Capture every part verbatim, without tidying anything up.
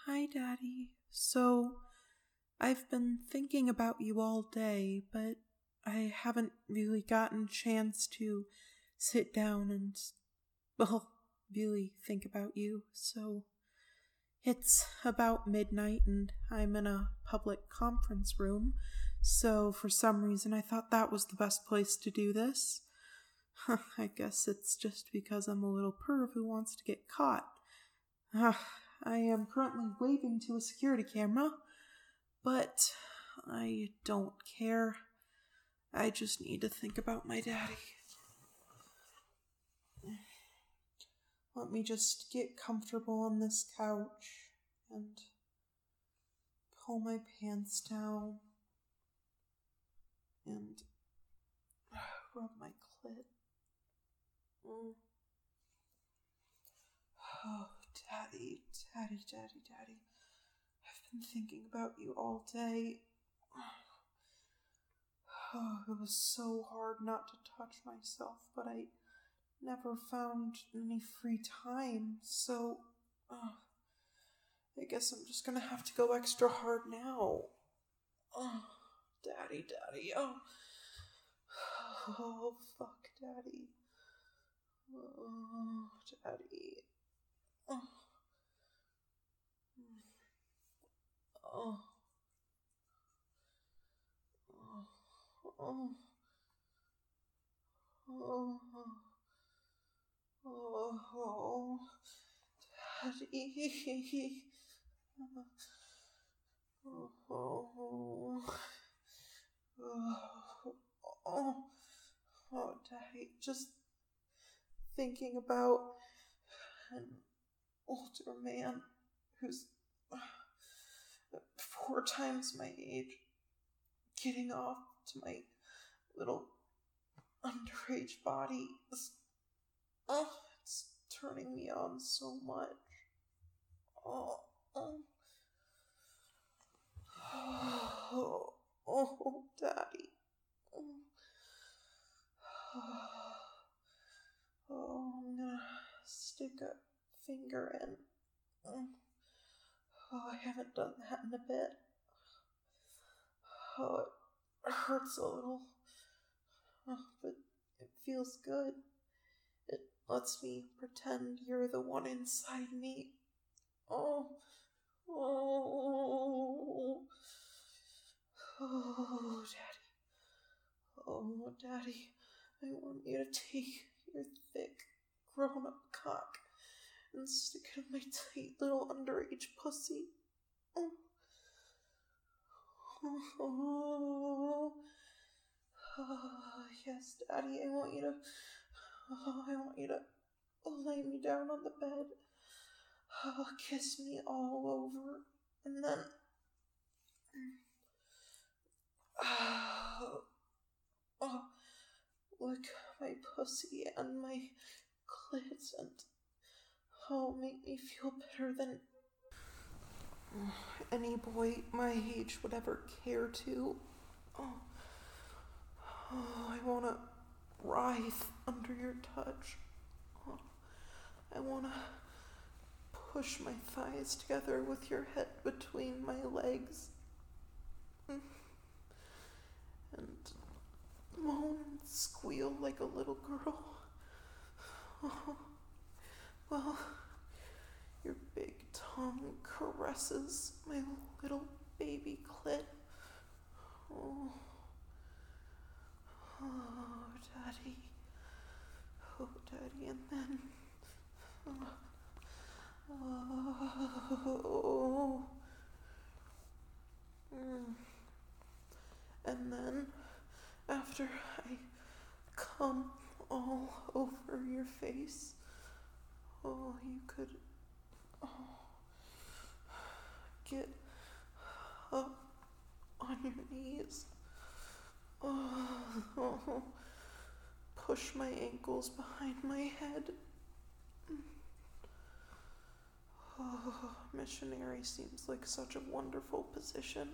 Hi, Daddy. So, I've been thinking about you all day, but I haven't really gotten a chance to sit down and, well, really think about you. So, it's about midnight and I'm in a public conference room. So, for some reason, I thought that was the best place to do this. I guess it's just because I'm a little perv who wants to get caught. I am currently waving to a security camera, but I don't care. I just need to think about my daddy. Let me just get comfortable on this couch and pull my pants down and rub my clit. Mm. Oh, Daddy, Daddy, Daddy, Daddy. I've been thinking about you all day. Oh, it was so hard not to touch myself, but I never found any free time, so oh, I guess I'm just gonna have to go extra hard now. Oh, Daddy, Daddy, oh. Oh, fuck, Daddy. Oh, Daddy. Oh. Oh. Oh. Oh. Oh. Oh. Daddy. Oh. Oh. Oh. Oh. Oh, Daddy. Just thinking about an older man who's four times my age getting off to my little underage body. It's, oh, it's turning me on so much. Oh, oh, oh, oh, Daddy. Oh, I'm gonna stick a finger in. Oh, I haven't done that in a bit. Oh, it hurts a little. Oh, but it feels good. It lets me pretend you're the one inside me. Oh, oh, oh, Daddy. Oh, Daddy, I want you to take your thick, grown-up cock and stick it in my tight little underage pussy. Oh, oh, oh, yes, Daddy, I want you to, oh, I want you to lay me down on the bed. Oh, kiss me all over, and then, oh, oh, lick my pussy and my clit, and oh, make me feel better than any boy my age would ever care to. Oh, oh I wanna writhe under your touch. Oh, I wanna push my thighs together with your head between my legs. And moan and squeal like a little girl. Oh, well, your big tongue caresses my little baby clit. Oh, oh, Daddy. Oh, Daddy, and then... Oh, oh. Mm. And then, after I come all over your face, oh, you could oh, get up on your knees. Oh, oh, push my ankles behind my head. Oh, missionary seems like such a wonderful position.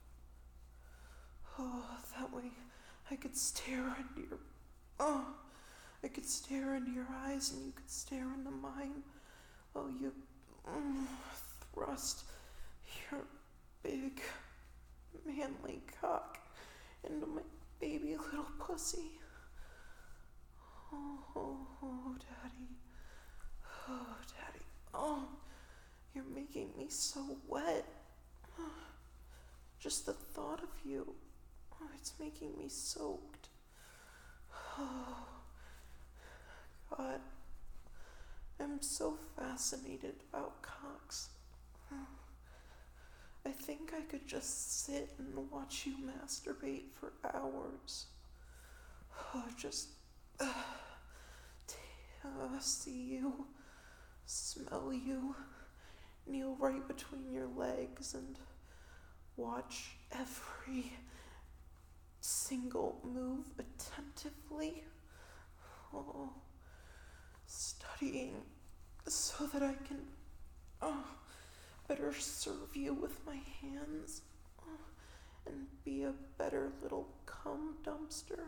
Oh, that way I could stare into your... Oh, I could stare into your eyes and you could stare into mine. Oh, you mm, thrust big, manly cock into my baby little pussy. Oh, oh, oh, Daddy. Oh, Daddy. Oh, you're making me so wet. Just the thought of you, oh, it's making me soaked. Oh, God. I'm so fascinated about cocks. I think I could just sit and watch you masturbate for hours. Oh, just uh, t- uh, see you, smell you, kneel right between your legs and watch every single move attentively. Oh, studying so that I can oh, better serve you with my hands oh, and be a better little cum dumpster.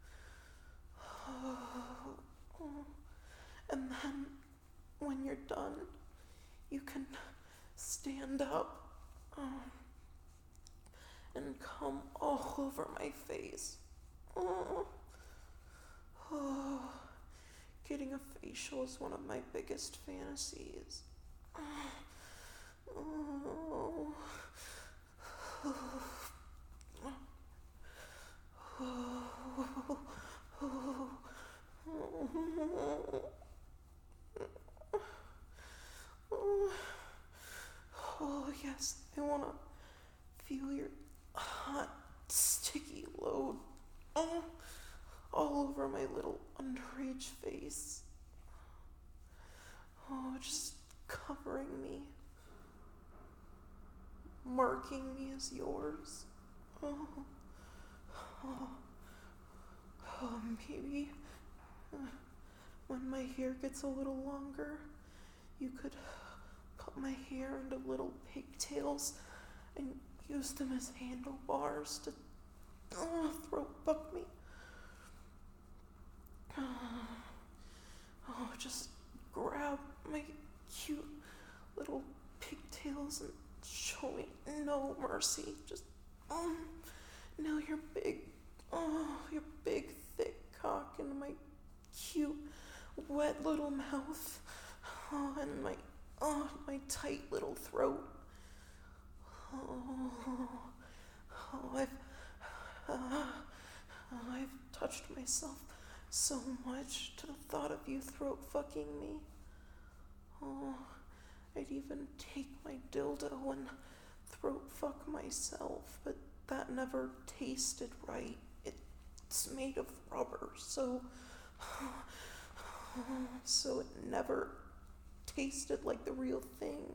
Oh, oh. And then when you're done, you can stand up oh, and come all over my face. Oh, oh. Getting a facial is one of my biggest fantasies. Oh. Oh. Oh. Oh. Oh. Oh, yes, I want to feel your hot, sticky load oh, all over my little underage face. Oh, just covering me, marking me as yours. Oh, oh, oh maybe uh, when my hair gets a little longer, you could put my hair into little pigtails and use them as handlebars to uh, throat fuck me. Uh, oh, just grab my cute little pigtails and show me no mercy. Just, um, nail your big, oh, your big thick cock into my cute, wet little mouth. Oh, and my, oh, my tight little throat. Oh, oh I've, uh, I've touched myself so much to the thought of you throat fucking me. Oh, I'd even take my dildo and throat fuck myself, but that never tasted right. It's made of rubber, so, so it never tasted like the real thing.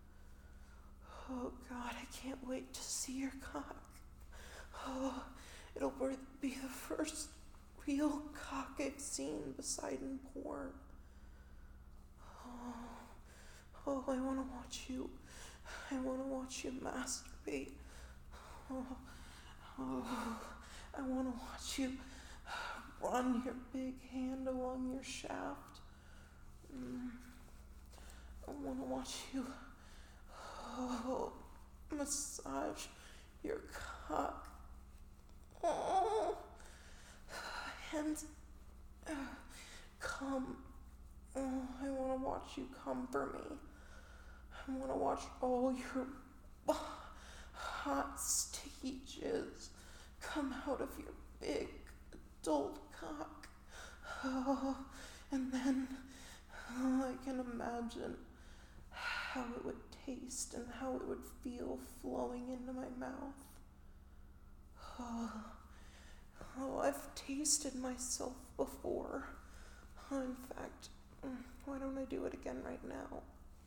Oh God, I can't wait to see your cock. Oh, it'll be the first real cock I've seen beside in porn. Oh, oh I want to watch you. I want to watch you masturbate. Oh, oh, I want to watch you run your big hand along your shaft. Mm. I want to watch you oh, massage your cock. Oh, and uh, come. Oh, I want to watch you come for me. I want to watch all your oh, hot, sticky jizz come out of your big adult cock. Oh, and then oh, I can imagine how it would taste and how it would feel flowing into my mouth. Oh, oh I've tasted myself before. Oh, in fact, why don't I do it again right now?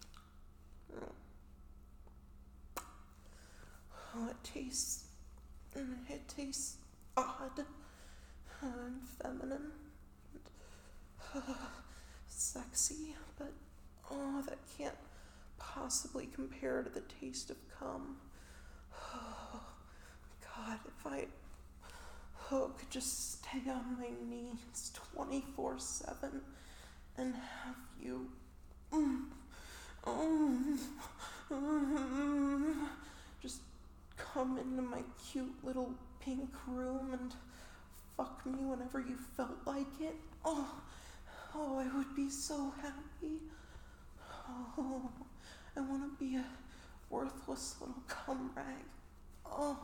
Oh, it tastes, it tastes odd and feminine and uh, sexy, but oh, that can't possibly compare to the taste of cum. Oh, God, if I oh, could just stay on my knees twenty-four seven and have you mm, mm, mm, just my cute little pink room and fuck me whenever you felt like it? Oh, oh, I would be so happy. Oh, I want to be a worthless little cum rag. Oh,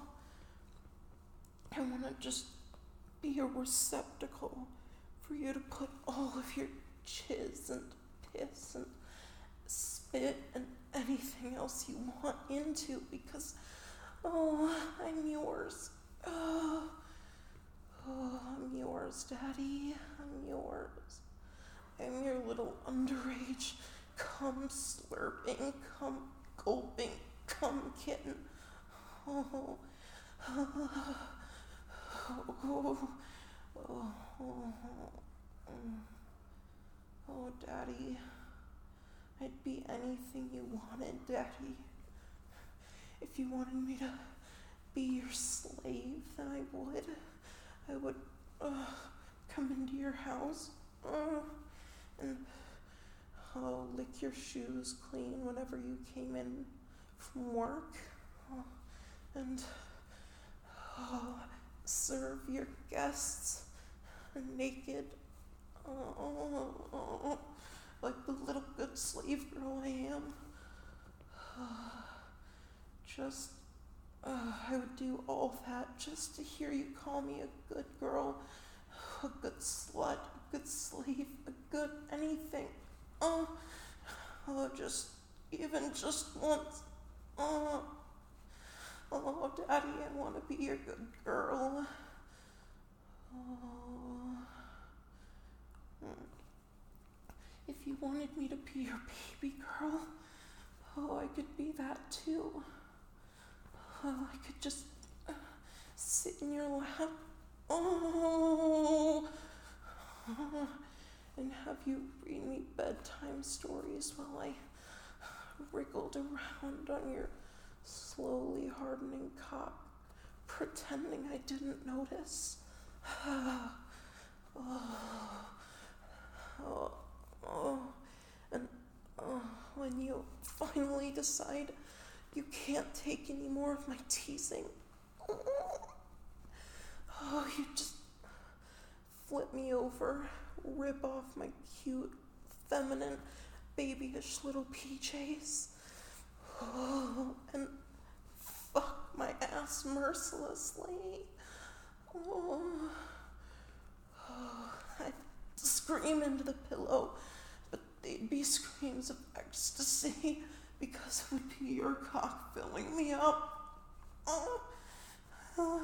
I want to just be a receptacle for you to put all of your jizz and piss and spit and anything else you want into, because, oh, I'm yours. Oh, oh, I'm yours, Daddy. I'm yours. I'm your little underage cum slurping, cum gulping, cum kitten. Oh, oh, oh, oh, oh, oh, oh, Daddy. I'd be anything you wanted, Daddy. If you wanted me to be your slave, then I would. I would uh, come into your house uh, and uh, lick your shoes clean whenever you came in from work. Uh, and uh, serve your guests naked. Uh, like the little good slave girl I am. Just, uh, I would do all that just to hear you call me a good girl, a good slut, a good slave, a good anything. Oh, oh, just, even just once. Oh, oh, Daddy, I want to be your good girl. Oh. Hmm. If you wanted me to be your baby girl, oh, I could be that too. Oh, I could just uh, sit in your lap, oh, oh, and have you read me bedtime stories while I wriggled around on your slowly hardening cock, pretending I didn't notice. Oh, oh, oh, and oh, when you finally decide you can't take any more of my teasing, oh, you just flip me over, rip off my cute, feminine, babyish little P Js, oh, and fuck my ass mercilessly. Oh, oh, I'd scream into the pillow, but they'd be screams of ecstasy because it would be your cock filling me up. Oh, oh,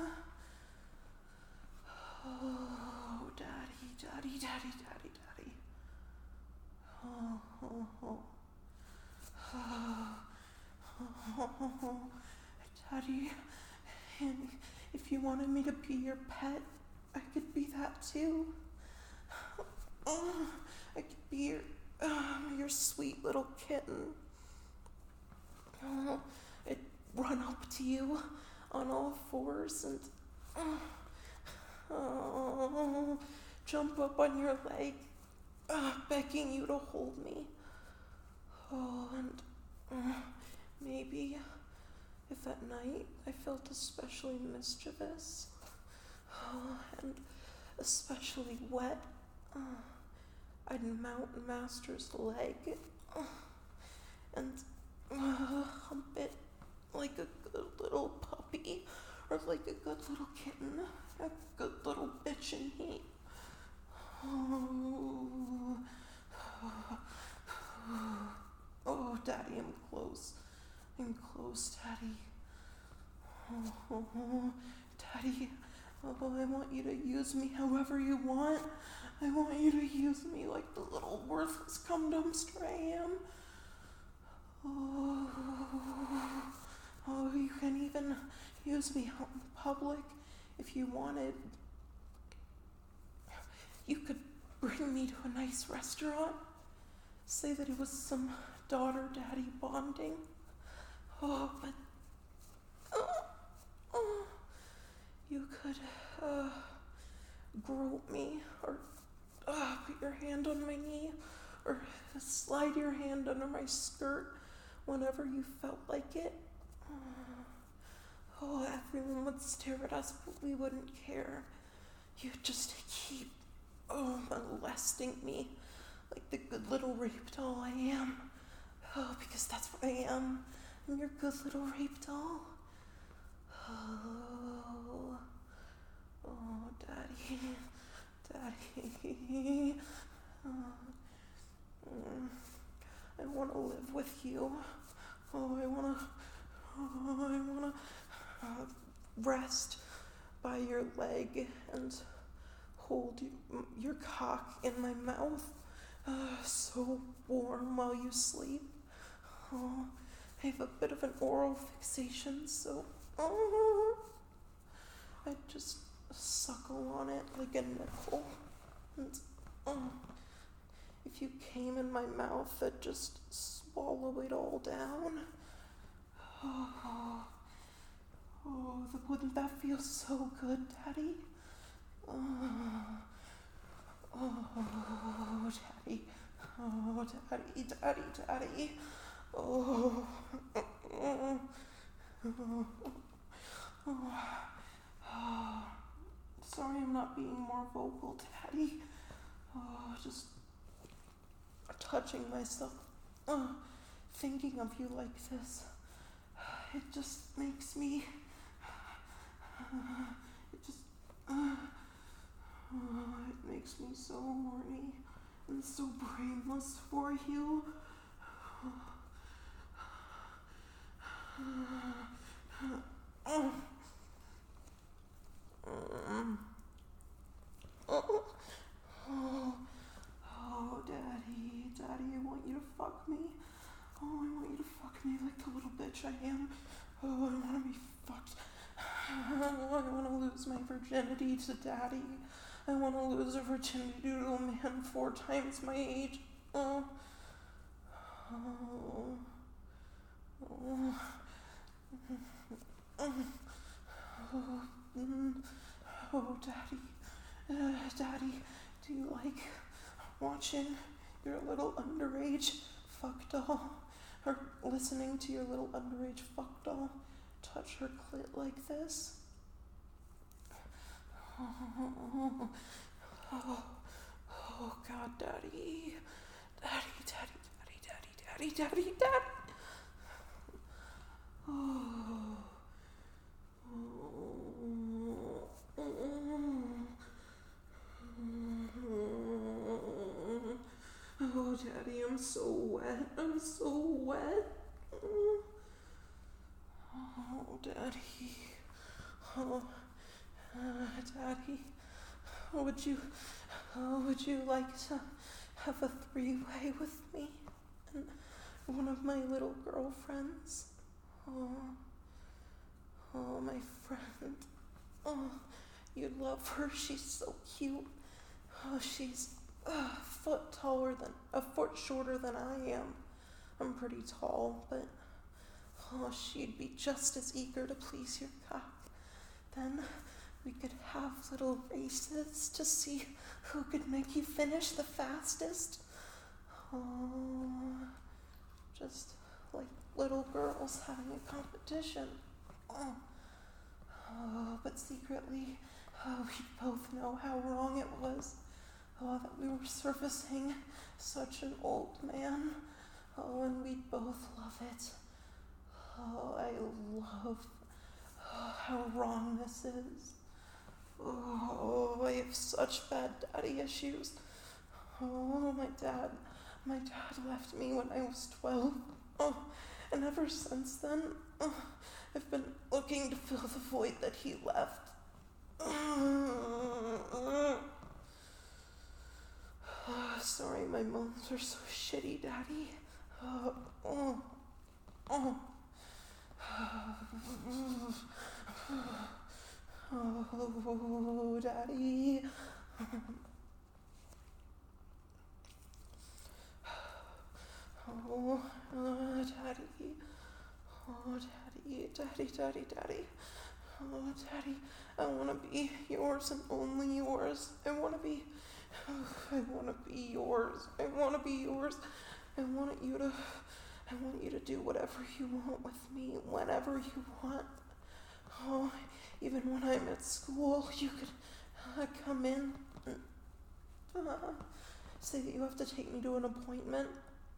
oh, Daddy, Daddy, Daddy, Daddy, Daddy. Oh, oh, oh. Oh, oh, oh, oh. Daddy, and if you wanted me to be your pet, I could be that too. Oh, I could be your, uh, your sweet little kitten. Oh, I'd run up to you on all fours and uh, oh, jump up on your leg, uh, begging you to hold me. Oh, and uh, maybe if at night I felt especially mischievous, oh, and especially wet, uh, I'd mount Master's leg uh, and uh, hump it like a good little puppy, or like a good little kitten, a good little bitch in heat. Oh, oh, Daddy, I'm close. I'm close, Daddy. Oh, oh, oh, Daddy, oh, I want you to use me however you want. I want you to use me like the little worthless cum dumpster I am. Oh, oh, you can even use me out in public if you wanted. You could bring me to a nice restaurant, say that it was some daughter-daddy bonding. Oh, but oh, oh, you could uh, grope me, or uh, put your hand on my knee, or slide your hand under my skirt whenever you felt like it. Oh, everyone would stare at us, but we wouldn't care. You'd just keep, oh, molesting me like the good little rape doll I am. Oh, because that's what I am. I'm your good little rape doll. Oh, oh, Daddy, Daddy. Oh, mm, I want to live with you. Oh, I want to, oh, I want to uh, rest by your leg and hold you, your cock in my mouth. Uh, so warm while you sleep. Oh, I have a bit of an oral fixation, so oh, I just suckle on it like a nipple. And oh, if you came in my mouth, I'd just swallow it all down. Oh, oh, wouldn't that feel so good, Daddy? Oh, oh, Daddy. Oh, Daddy, Daddy, Daddy. Oh, oh, oh, oh. Sorry I'm not being more vocal, Daddy. Oh, just touching myself. Oh, thinking of you like this. It just makes me... It just... Uh, oh, it makes me so horny and so brainless for you. Oh, oh, oh, Daddy, Daddy, I want you to fuck me. Oh, I want you to fuck me like the little bitch I am. Oh, I want to be fucked. Oh, I want to lose my virginity to Daddy. I want to lose a virginity to a man four times my age. Oh, oh, oh, oh, oh, oh, Daddy, uh, Daddy, do you like watching your little underage fuck doll, or listening to your little underage fuck doll touch her clit like this? Oh, oh, oh, oh, God, Daddy, Daddy, Daddy, Daddy, Daddy, Daddy, Daddy, Daddy. Oh, oh, oh, Daddy, I'm so wet. I'm so wet. Oh, Daddy. Oh, uh, Daddy. Would you, oh, would you like to have a three-way with me and one of my little girlfriends? Oh, oh, my friend. Oh, you love her. She's so cute. Oh, she's a foot taller than, a foot shorter than I am. I'm pretty tall, but oh, she'd be just as eager to please your cock. Then we could have little races to see who could make you finish the fastest. Oh, just like little girls having a competition. Oh, oh, but secretly, oh, we both know how wrong it was. Oh, that we were surfacing such an old man. Oh, and we both love it. Oh, I love oh, how wrong this is. Oh, I have such bad daddy issues. Oh, my dad, my dad left me when I was twelve. Oh, and ever since then, oh, I've been looking to fill the void that he left. Oh, sorry, my moans are so shitty, Daddy. Oh, oh, oh. Oh, Daddy. Oh, oh, Daddy. Oh, Daddy, Daddy, Daddy, Daddy. Oh, Daddy, I want to be yours and only yours. I want to be, oh, I want to be yours. I want to be yours. I want you to, I want you to do whatever you want with me, whenever you want. Oh, even when I'm at school, you could uh, come in and uh, say that you have to take me to an appointment.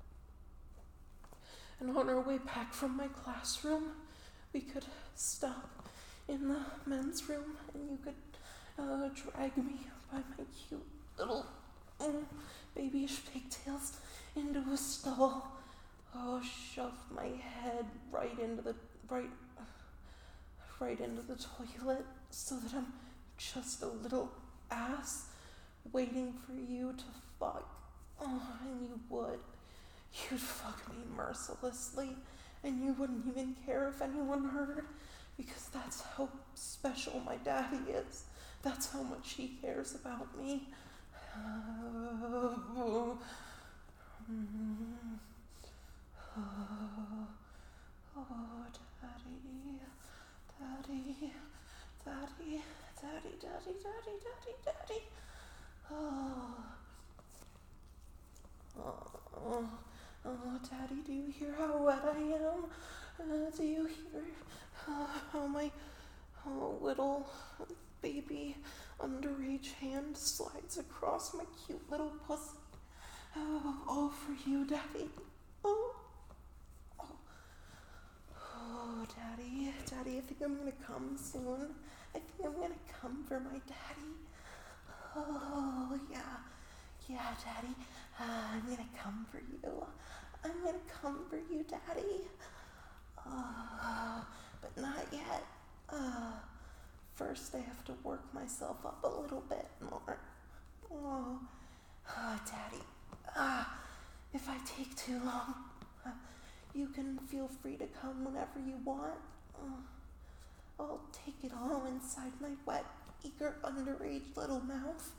And on our way back from my classroom, we could stop in the men's room and you could uh, drag me by my cute little mm, babyish pigtails into a stall. Oh, shove my head right into the right, right into the toilet so that I'm just a little ass waiting for you to fuck. Oh, and you would. You'd fuck me mercilessly, and you wouldn't even care if anyone heard, because that's how special my daddy is. That's how much he cares about me. Oh, oh, daddy, daddy, daddy, daddy, daddy, daddy, daddy, daddy. Oh, oh, oh, daddy, do you hear how wet I am? Uh, do you hear uh, how my oh, little baby underage hand slides across my cute little pussy? Oh, all for you, daddy. Oh, oh, oh, daddy, daddy, I think I'm gonna come soon. I think I'm gonna come for my daddy. Oh, yeah, yeah, daddy, uh, I'm gonna come for you. I'm gonna come for you, daddy. Uh, but not yet. Uh, first I have to work myself up a little bit more. Oh, uh, daddy, uh, if I take too long, uh, you can feel free to come whenever you want. Uh, I'll take it all inside my wet, eager, underage little mouth.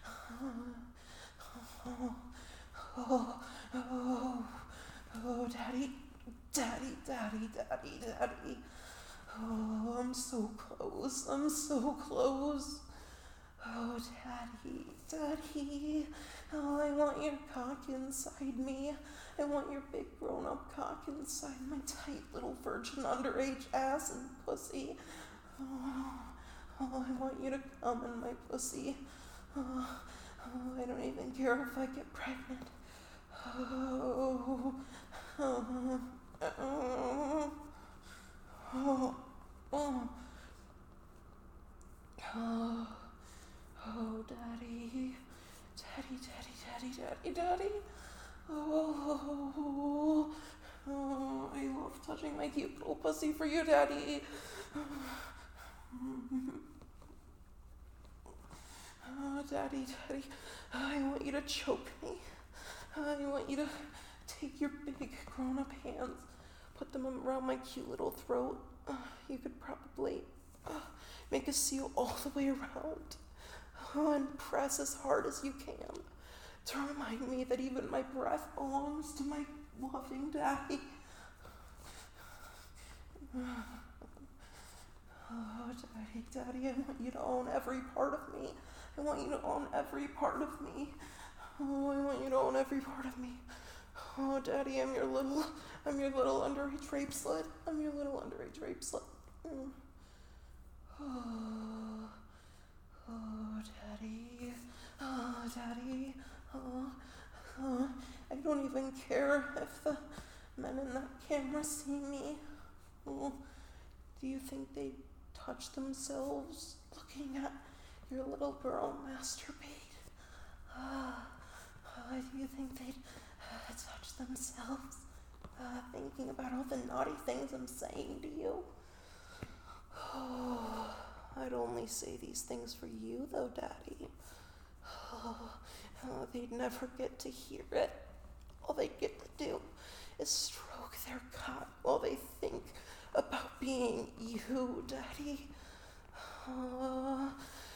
Oh, oh, oh, oh, daddy, daddy, daddy, daddy, daddy. Oh, I'm so close, I'm so close. Oh, daddy, daddy. Oh, I want your cock inside me. I want your big grown-up cock inside my tight little virgin underage ass and pussy. Oh, oh, I want you to come in my pussy. Oh, oh, I don't even care if I get pregnant. Oh, oh, oh, oh, oh, oh, oh, daddy, daddy, daddy, daddy, daddy, daddy. Oh, oh, I love touching my cute little pussy for you, daddy. Oh, daddy, daddy, I want you to choke me. I want you to take your big grown-up hands, put them around my cute little throat. Uh, you could probably uh, make a seal all the way around. Oh, and press as hard as you can to remind me that even my breath belongs to my loving daddy. Oh, daddy, daddy, I want you to own every part of me. I want you to own every part of me. Oh, I want you to own every part of me. Oh, daddy, I'm your little, I'm your little underage rape slut. I'm your little underage rape slut. Mm. Oh, oh, daddy. Oh, daddy. Oh, oh, I don't even care if the men in that camera see me. Oh, do you think they'd touch themselves looking at your little girl masturbate? Uh, uh, do you think they'd uh, touch themselves uh, thinking about all the naughty things I'm saying to you? Oh, I'd only say these things for you, though, daddy. Oh, oh, they'd never get to hear it. All they get to do is stroke their cock while they think about being you, daddy. Oh,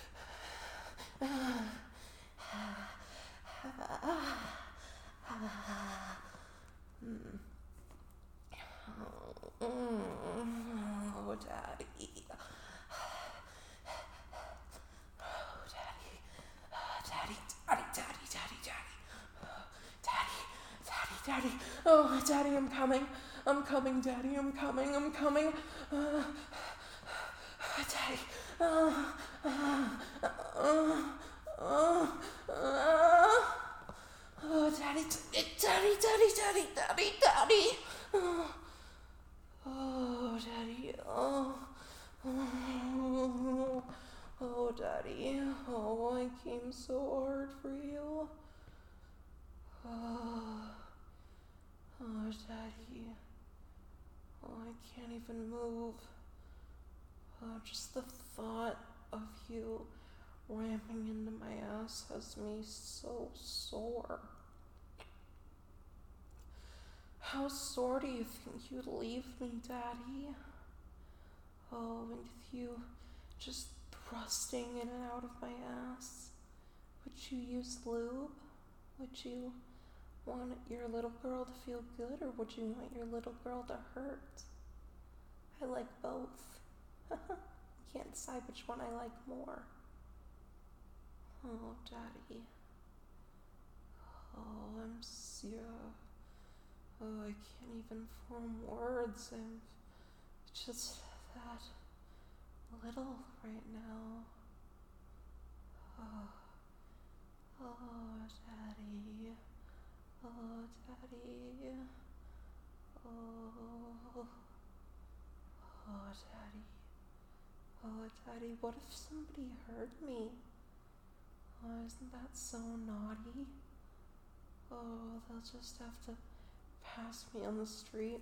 oh, daddy. Oh, daddy. Daddy, daddy, daddy, daddy, daddy. Daddy, daddy, daddy. Oh, daddy, I'm coming. I'm coming, daddy, I'm coming, I'm coming. Uh, Daddy. Uh, uh, uh, uh, uh. Oh, Daddy, Daddy, Daddy, Daddy, Daddy, Daddy. Oh, oh Daddy. Oh. Oh, oh, Daddy. Oh, I came so hard for you. Oh, oh, Daddy. Oh, I can't even move. Oh, just the thought of you ramming into my ass has me so sore. How sore do you think you'd leave me, Daddy? Oh, and with you just thrusting in and out of my ass. Would you use lube? Would you want your little girl to feel good, or would you want your little girl to hurt? I like both. Can't decide which one I like more. Oh, Daddy. Oh, I'm so... Oh, I can't even form words. I'm just that little right now. Oh, oh, Daddy. Oh, Daddy. Oh, oh, Daddy. Oh, Daddy, what if somebody heard me? Oh, isn't that so naughty? Oh, they'll just have to pass me on the street,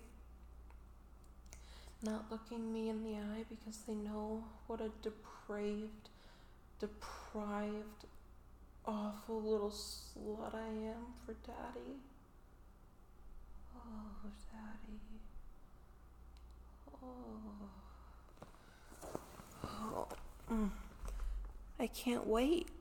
not looking me in the eye because they know what a depraved, deprived, awful little slut I am for Daddy. Oh, Daddy. Oh. Oh. Mm. I can't wait.